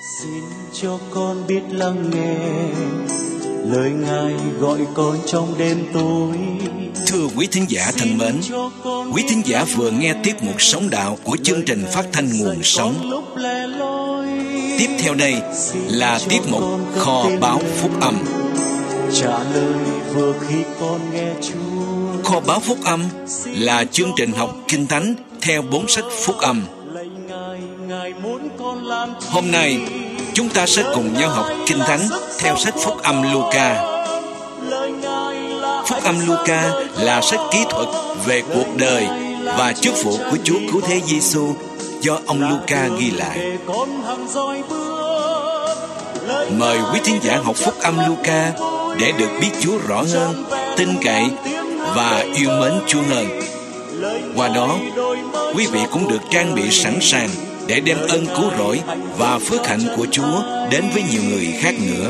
Xin cho con biết lắng nghe lời Ngài gọi con trong đêm tối. Thưa quý thính giả thân mến, quý thính giả vừa nghe tiết mục Sống Đạo của chương trình phát thanh Nguồn Sống. Tiếp theo đây là tiết mục Kho Báu Phúc Âm. Trả lời vừa khi con nghe Chúa. Kho Báu Phúc Âm là chương trình học Kinh Thánh theo 4 sách Phúc Âm. Hôm nay chúng ta sẽ cùng nhau học Kinh Thánh theo sách Phúc Âm Luca. Phúc Âm Luca là sách kỹ thuật về cuộc đời và chức vụ của Chúa Cứu Thế Giêsu do ông Luca ghi lại. Mời quý thính giả học Phúc Âm Luca để được biết Chúa rõ hơn, tin cậy và yêu mến Chúa hơn. Qua đó, quý vị cũng được trang bị sẵn sàng để đem ơn cứu rỗi và phước hạnh của Chúa đến với nhiều người khác nữa.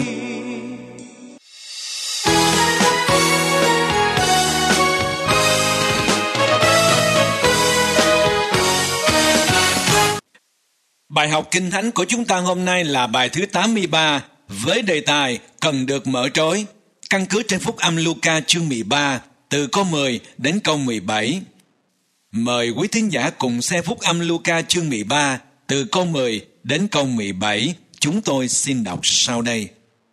Bài học Kinh Thánh của chúng ta hôm nay là bài thứ 83 với đề tài cần được mở trối, căn cứ trên Phúc Âm Luca chương 13 từ câu 10 đến câu 17. Mời quý thính giả cùng xem Phúc Âm Luca chương 13 từ câu 10 đến câu 17. Chúng tôi xin đọc sau đây.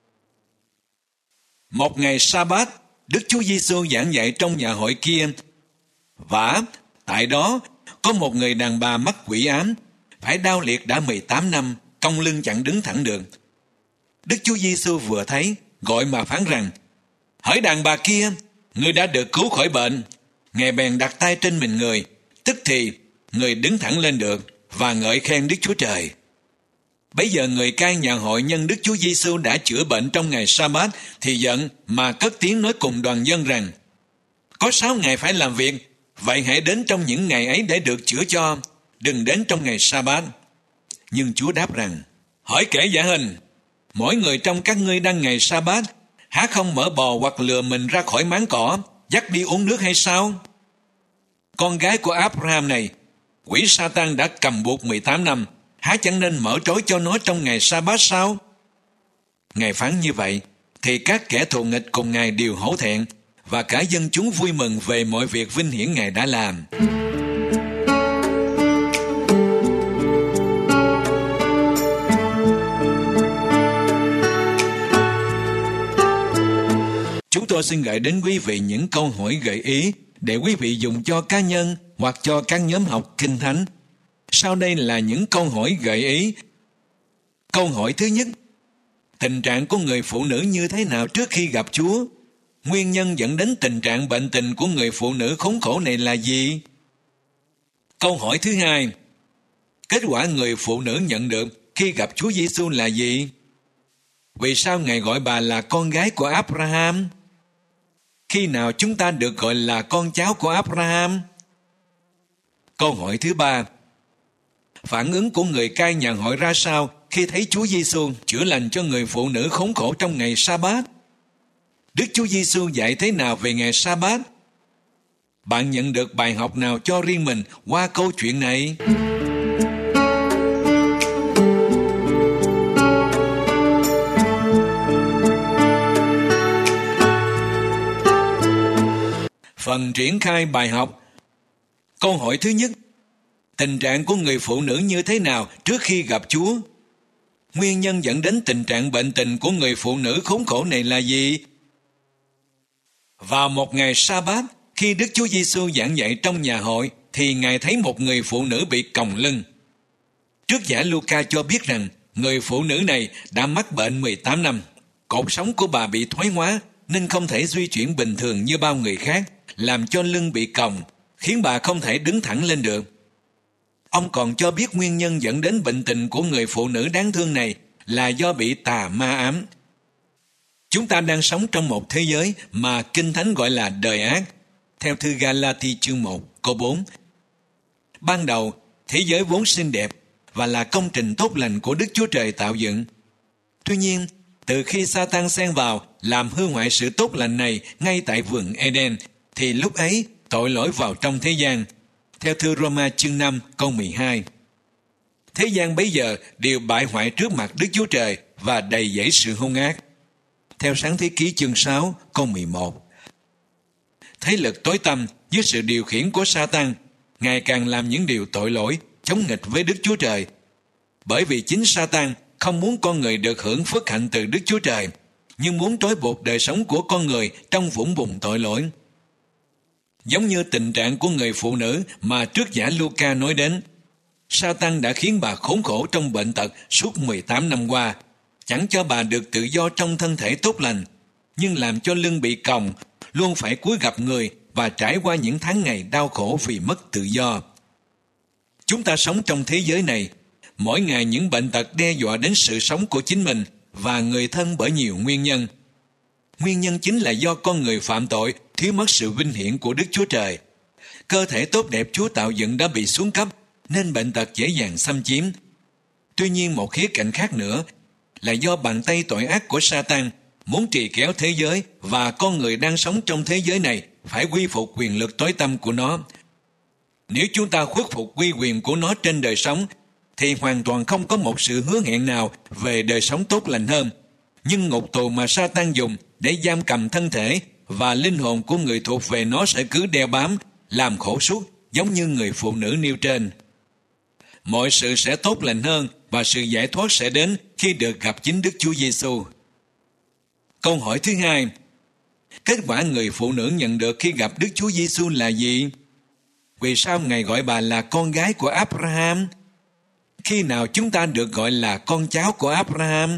Một ngày Sa-bát, Đức Chúa Giêsu giảng dạy trong nhà hội kia. Vả, tại đó có một người đàn bà mắc quỷ ám, phải đau liệt đã 18 năm, cong lưng chẳng đứng thẳng được. Đức Chúa Giêsu vừa thấy, gọi mà phán rằng: Hỡi đàn bà kia, người đã được cứu khỏi bệnh. Ngài bèn đặt tay trên mình người, tức thì người đứng thẳng lên được và ngợi khen Đức Chúa Trời. Bấy giờ người cai nhà hội nhân Đức Chúa Giêsu đã chữa bệnh trong ngày Sa-bát thì giận mà cất tiếng nói cùng đoàn dân rằng: Có 6 ngày phải làm việc, vậy hãy đến trong những ngày ấy để được chữa cho, đừng đến trong ngày Sa-bát. Nhưng Chúa đáp rằng: Hỏi kẻ giả hình, mỗi người trong các ngươi đang ngày Sa-bát, há không mở bò hoặc lừa mình ra khỏi máng cỏ, dắt đi uống nước hay sao? Con gái của Abraham này, quỷ Sa-tan đã cầm buộc 18 năm, há chẳng nên mở trối cho nó trong ngày Sa-bát sao? Ngài phán như vậy, thì các kẻ thù nghịch cùng Ngài đều hổ thẹn, và cả dân chúng vui mừng về mọi việc vinh hiển Ngài đã làm. Chúng tôi xin gửi đến quý vị những câu hỏi gợi ý để quý vị dùng cho cá nhân hoặc cho các nhóm học Kinh Thánh. Sau đây là những câu hỏi gợi ý. Câu hỏi thứ nhất: tình trạng của người phụ nữ như thế nào trước khi gặp Chúa? Nguyên nhân dẫn đến tình trạng bệnh tình của người phụ nữ khốn khổ này là gì? Câu hỏi thứ hai: kết quả người phụ nữ nhận được khi gặp Chúa Giêsu là gì? Vì sao Ngài gọi bà là con gái của Abraham? Khi nào chúng ta được gọi là con cháu của Abraham? Câu hỏi thứ ba: phản ứng của người cai nhà hội ra sao khi thấy Chúa Giêsu chữa lành cho người phụ nữ khốn khổ trong ngày Sa-bát? Đức Chúa Giêsu dạy thế nào về ngày Sa-bát? Bạn nhận được bài học nào cho riêng mình qua câu chuyện này? Phần triển khai bài học. Câu hỏi thứ nhất: tình trạng của người phụ nữ như thế nào trước khi gặp Chúa? Nguyên nhân dẫn đến tình trạng bệnh tình của người phụ nữ khốn khổ này là gì? Vào một ngày Sa-bát, khi Đức Chúa Giêsu giảng dạy trong nhà hội, thì Ngài thấy một người phụ nữ bị còng lưng. Trước giả Luca cho biết rằng người phụ nữ này đã mắc bệnh 18 năm. Cột sống của bà bị thoái hóa nên không thể di chuyển bình thường như bao người khác, làm cho lưng bị còng, khiến bà không thể đứng thẳng lên được. Ông còn cho biết nguyên nhân dẫn đến bệnh tình của người phụ nữ đáng thương này là do bị tà ma ám. Chúng ta đang sống trong một thế giới mà Kinh Thánh gọi là đời ác, theo thư Ga-la-ti chương 1 câu 4. Ban đầu, thế giới vốn xinh đẹp và là công trình tốt lành của Đức Chúa Trời tạo dựng. Tuy nhiên, từ khi Sa-tan xen vào làm hư hoại sự tốt lành này ngay tại vườn Eden, thì lúc ấy tội lỗi vào trong thế gian, theo thư Roma chương 5 câu 12. Thế gian bấy giờ đều bại hoại trước mặt Đức Chúa Trời và đầy dẫy sự hung ác. Theo Sáng Thế Ký chương 6 câu 11. Thế lực tối tăm dưới sự điều khiển của Sa-tan ngày càng làm những điều tội lỗi, chống nghịch với Đức Chúa Trời. Bởi vì chính Sa-tan không muốn con người được hưởng phước hạnh từ Đức Chúa Trời, nhưng muốn trói buộc đời sống của con người trong vũng bùn tội lỗi. Giống như tình trạng của người phụ nữ mà trước giả Luca nói đến, Sa-tan đã khiến bà khốn khổ trong bệnh tật suốt 18 năm qua, chẳng cho bà được tự do trong thân thể tốt lành, nhưng làm cho lưng bị còng, luôn phải cúi gập người và trải qua những tháng ngày đau khổ vì mất tự do. Chúng ta sống trong thế giới này, mỗi ngày những bệnh tật đe dọa đến sự sống của chính mình và người thân bởi nhiều nguyên nhân. Nguyên nhân chính là do con người phạm tội, thiếu mất sự vinh hiển của Đức Chúa Trời. Cơ thể tốt đẹp Chúa tạo dựng đã bị xuống cấp, nên bệnh tật dễ dàng xâm chiếm. Tuy nhiên một khía cạnh khác nữa là do bàn tay tội ác của Sa-tan muốn trì kéo thế giới và con người đang sống trong thế giới này phải quy phục quyền lực tối tăm của nó. Nếu chúng ta khuất phục uy quyền của nó trên đời sống, thì hoàn toàn không có một sự hứa hẹn nào về đời sống tốt lành hơn. Nhưng ngục tù mà Sa-tan dùng để giam cầm thân thể và linh hồn của người thuộc về nó sẽ cứ đeo bám, làm khổ suốt, giống như người phụ nữ nêu trên. Mọi sự sẽ tốt lành hơn và sự giải thoát sẽ đến khi được gặp chính Đức Chúa Giêsu. Câu hỏi thứ hai, kết quả người phụ nữ nhận được khi gặp Đức Chúa Giêsu là gì? Vì sao Ngài gọi bà là con gái của Abraham? Khi nào chúng ta được gọi là con cháu của Abraham?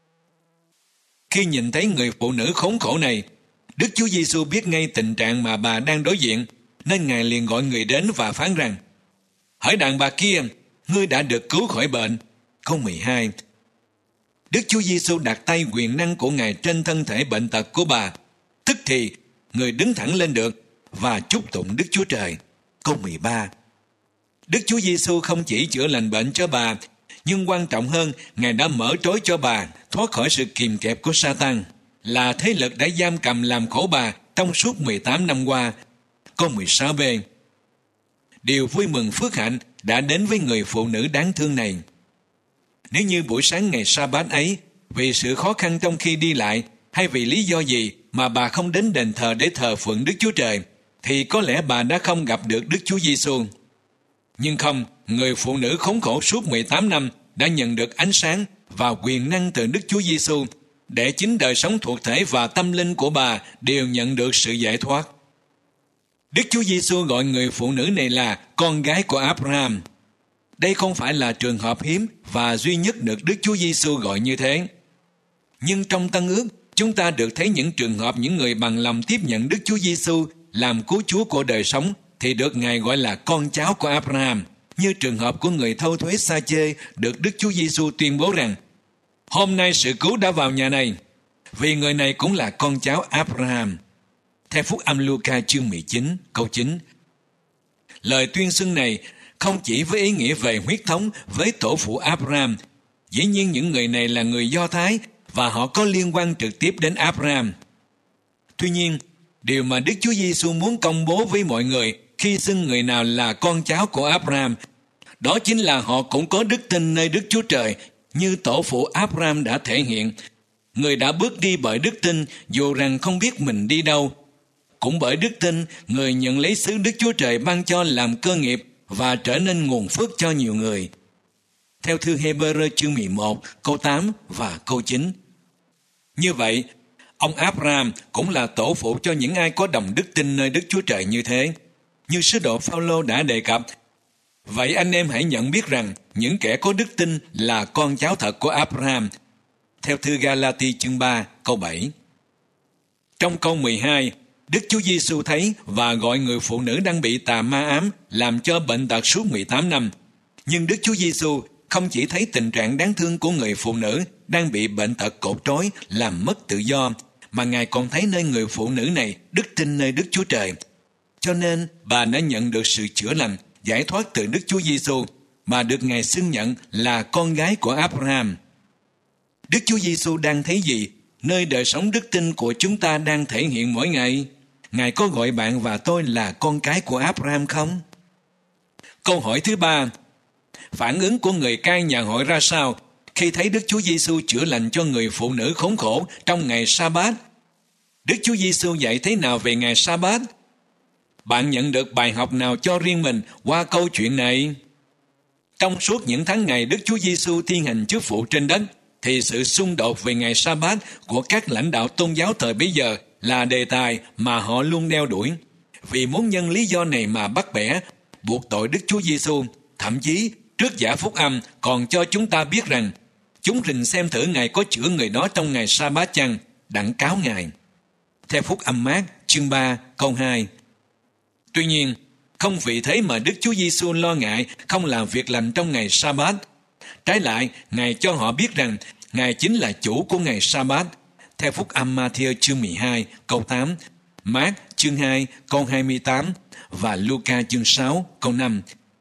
Khi nhìn thấy người phụ nữ khốn khổ này, Đức Chúa Giêsu biết ngay tình trạng mà bà đang đối diện, nên Ngài liền gọi người đến và phán rằng: Hỡi đàn bà kia, ngươi đã được cứu khỏi bệnh. Câu 12. Đức Chúa Giêsu đặt tay quyền năng của Ngài trên thân thể bệnh tật của bà. Tức thì người đứng thẳng lên được và chúc tụng Đức Chúa Trời. Câu 13. Đức Chúa Giêsu không chỉ chữa lành bệnh cho bà, nhưng quan trọng hơn, Ngài đã mở trối cho bà thoát khỏi sự kìm kẹp của Sa-tan, là thế lực đã giam cầm làm khổ bà trong suốt 18 năm qua. Câu 16b. Điều vui mừng phước hạnh đã đến với người phụ nữ đáng thương này. Nếu như buổi sáng ngày Sa-bát ấy, vì sự khó khăn trong khi đi lại hay vì lý do gì mà bà không đến đền thờ để thờ phượng Đức Chúa Trời, thì có lẽ bà đã không gặp được Đức Chúa Giêsu. Nhưng không, người phụ nữ khốn khổ suốt 18 năm đã nhận được ánh sáng và quyền năng từ Đức Chúa Giêsu, để chính đời sống thuộc thể và tâm linh của bà đều nhận được sự giải thoát. Đức Chúa Giêsu gọi người phụ nữ này là con gái của Abraham. Đây không phải là trường hợp hiếm và duy nhất được Đức Chúa Giêsu gọi như thế. Nhưng trong Tân Ước, chúng ta được thấy những trường hợp những người bằng lòng tiếp nhận Đức Chúa Giêsu làm cứu Chúa của đời sống thì được Ngài gọi là con cháu của Abraham, như trường hợp của người thâu thuế Sa-chê được Đức Chúa Giêsu tuyên bố rằng: Hôm nay sự cứu đã vào nhà này, vì người này cũng là con cháu Abraham. Theo Phúc Âm Luca chương 19 câu 9. Lời tuyên xưng này không chỉ với ý nghĩa về huyết thống với tổ phụ Abraham. Dĩ nhiên những người này là người Do Thái và họ có liên quan trực tiếp đến Abraham. Tuy nhiên, điều mà Đức Chúa Giêsu muốn công bố với mọi người khi xưng người nào là con cháu của Abraham, đó chính là họ cũng có đức tin nơi Đức Chúa Trời như tổ phụ Abraham đã thể hiện. Người đã bước đi bởi đức tin dù rằng không biết mình đi đâu. Cũng bởi đức tin, người nhận lấy xứ Đức Chúa Trời ban cho làm cơ nghiệp và trở nên nguồn phước cho nhiều người. Theo thư Hê-bơ-rơ chương 11 câu 8 và câu 9. Như vậy, ông Abraham cũng là tổ phụ cho những ai có đồng đức tin nơi Đức Chúa Trời như thế. Như sứ đồ Phao-lô đã đề cập, vậy anh em hãy nhận biết rằng những kẻ có đức tin là con cháu thật của Abraham. Theo thư Ga-la-ti chương 3 câu 7. Trong câu 12, Đức Chúa Giêsu thấy và gọi người phụ nữ đang bị tà ma ám làm cho bệnh tật suốt 18 năm. Nhưng Đức Chúa Giêsu không chỉ thấy tình trạng đáng thương của người phụ nữ đang bị bệnh tật cột trói làm mất tự do, mà Ngài còn thấy nơi người phụ nữ này đức tin nơi Đức Chúa Trời. Cho nên bà đã nhận được sự chữa lành, giải thoát từ Đức Chúa Giêsu, mà được Ngài xưng nhận là con gái của Abraham. Đức Chúa Giêsu đang thấy gì nơi đời sống đức tin của chúng ta đang thể hiện mỗi ngày? Ngài có gọi bạn và tôi là con cái của Abraham không? Câu hỏi thứ ba, Phản ứng của người cai nhà hội ra sao khi thấy Đức Chúa Giêsu chữa lành cho người phụ nữ khốn khổ trong ngày Sa-bát? Đức Chúa Giêsu dạy thế nào về ngày Sa-bát? Bạn nhận được bài học nào cho riêng mình qua câu chuyện này? Trong suốt những tháng ngày Đức Chúa Giêsu thi hành chức vụ trên đất, thì sự xung đột về ngày Sa-bát của các lãnh đạo tôn giáo thời bấy giờ là đề tài mà họ luôn đeo đuổi. Vì muốn nhân lý do này mà bắt bẻ, buộc tội Đức Chúa Giêsu, thậm chí trước giả phúc âm còn cho chúng ta biết rằng chúng rình xem thử Ngài có chữa người đó trong ngày Sa-bát chăng, đặng cáo Ngài. Theo phúc âm Mác chương 3 câu 2. Tuy nhiên, không vì thế mà Đức Chúa Giêsu lo ngại không làm việc lành trong ngày Sa-bát. Trái lại, Ngài cho họ biết rằng Ngài chính là chủ của ngày Sa-bát. Theo phúc âm Ma-thi-ơ chương 12 câu 8, Mác chương 2 câu 28 và Luca chương 6 câu 5.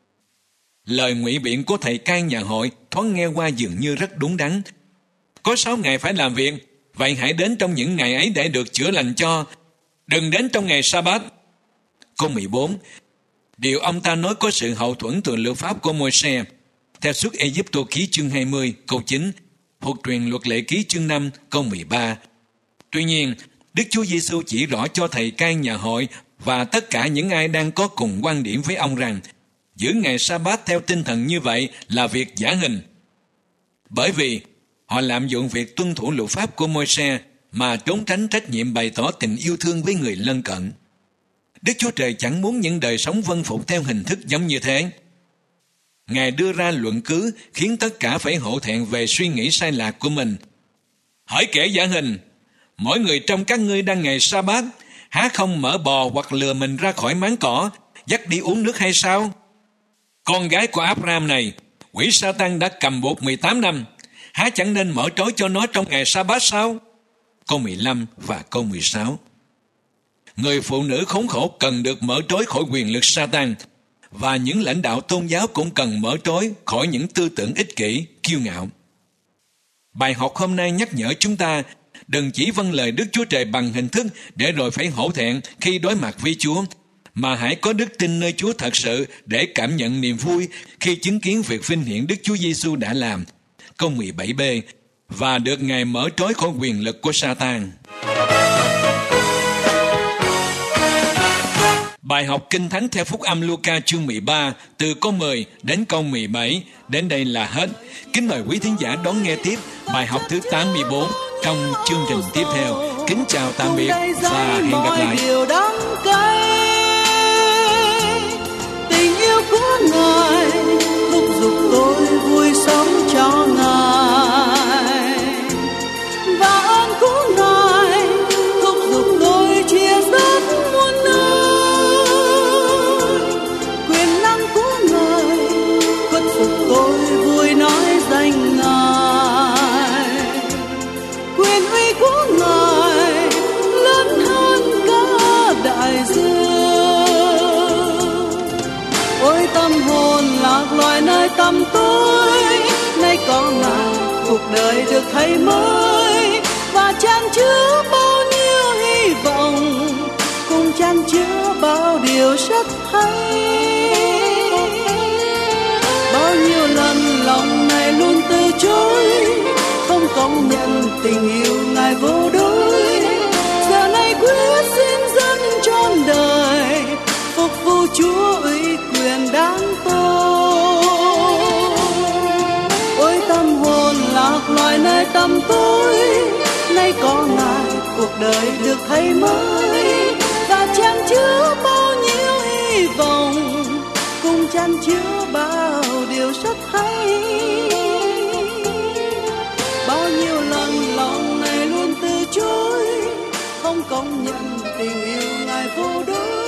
Lời ngụy biện của thầy cai nhà hội thoáng nghe qua dường như rất đúng đắn. Có 6 ngày phải làm việc, vậy hãy đến trong những ngày ấy để được chữa lành cho. Đừng đến trong ngày Sa-bát. Câu 14. Điều ông ta nói có sự hậu thuẫn từ luật pháp của Môi-se. Theo Xuất Ê-díp-tô ký chương 20 câu 9, Thuộc truyền luật lệ ký chương 5 câu 13. Tuy nhiên, Đức Chúa Giêsu chỉ rõ cho thầy cai nhà hội và tất cả những ai đang có cùng quan điểm với ông rằng giữ ngày Sa-bát theo tinh thần như vậy là việc giả hình. Bởi vì họ lạm dụng việc tuân thủ luật pháp của Môi-se mà trốn tránh trách nhiệm bày tỏ tình yêu thương với người lân cận. Đức Chúa Trời chẳng muốn những đời sống vâng phục theo hình thức giống như thế. Ngài đưa ra luận cứ khiến tất cả phải hổ thẹn về suy nghĩ sai lạc của mình. Hỡi kẻ giả hình, mỗi người trong các ngươi đang ngày Sa-bát, há không mở bò hoặc lừa mình ra khỏi máng cỏ, dắt đi uống nước hay sao? Con gái của Abraham này, quỷ Sa-tan đã cầm buộc 18 năm, há chẳng nên mở trói cho nó trong ngày Sa-bát sao? Câu 15 và câu 16. Người phụ nữ khốn khổ cần được mở trói khỏi quyền lực Sa-tan, và những lãnh đạo tôn giáo cũng cần mở trói khỏi những tư tưởng ích kỷ, kiêu ngạo. Bài học hôm nay nhắc nhở chúng ta đừng chỉ vâng lời Đức Chúa Trời bằng hình thức để rồi phải hổ thẹn khi đối mặt với Chúa, mà hãy có đức tin nơi Chúa thật sự để cảm nhận niềm vui khi chứng kiến việc vinh hiển Đức Chúa Giêsu đã làm. Câu 17b, và được Ngài mở trói khỏi quyền lực của Sa-tan. Bài học Kinh Thánh theo phúc âm Luca chương 13 từ câu 10 đến câu 17 đến đây là hết. Kính mời quý thính giả đón nghe tiếp bài học thứ 84 trong chương trình tiếp theo. Kính chào tạm biệt và hẹn gặp lại. Tình yêu của Ngài thúc giục tôi vui sống cho Ngài, và ơn của Ngài thúc giục tôi chia sớt muôn nơi. Quyền năng của Ngài khuất phục tôi vui nói danh Ngài. Quyền uy của Ngài lớn hơn cả đại dương. Ôi tâm hồn lạc loài nơi tâm tối, nay có Ngài cuộc đời được thay mới, và chan chứa bao nhiêu hy vọng, cùng chan chứa bao điều rất hay. Bao nhiêu lần lòng này luôn từ chối, không công nhận tình yêu Ngài vô đối. Giờ này quyết xin dâng trọn đời, phục vụ Chúa ủy quyền đáng tôn. Ôi tâm hồn lạc loài nơi tâm tối, nay có Ngài cuộc đời được thay mới, và chan chứa bao nhiêu hy vọng, cùng chan chứa bao điều rất hay. Bao nhiêu lần lòng này luôn từ chối, không công nhận tình yêu Ngài vô đối.